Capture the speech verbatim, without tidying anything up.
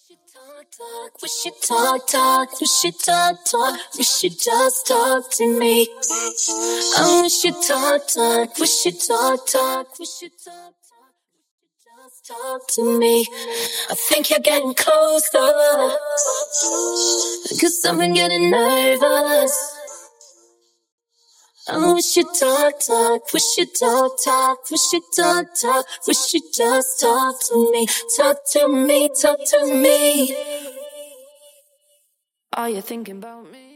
Talk, talk, we should talk, talk, we should talk, talk, we should just talk to me. Oh, we should talk, talk, we should talk, talk, we should talk, talk, just talk to me. I think you're getting closer, cause I've been getting nervous. Oh, we should talk, talk, we should talk, talk, we should talk, talk, we should just talk to me, talk to me, talk to me. Are you thinking about me?